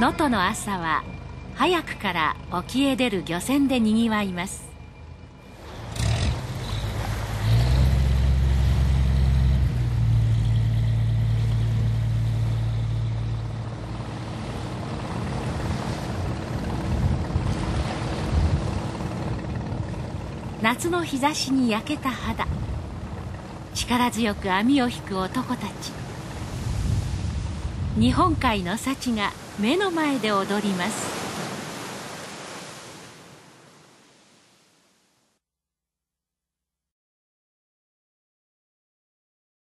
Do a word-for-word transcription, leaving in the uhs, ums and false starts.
能登の朝は早くから沖へ出る漁船でにぎわいます。夏の日差しに焼けた肌、力強く網を引く男たち。日本海の幸が目の前で踊ります。